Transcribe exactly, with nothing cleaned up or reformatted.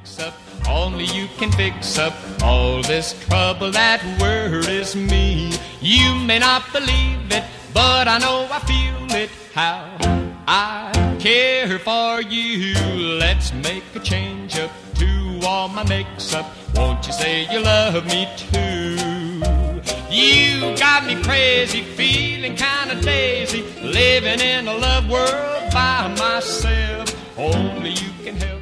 fix up, only you can fix up all this trouble that worries me. You may not believe it, but I know I feel it, how I care for you. Let's make a change up to all my mix-up. Won't you say you love me too? You got me crazy, feeling kinda daisy, living in a love world by myself. Only you can help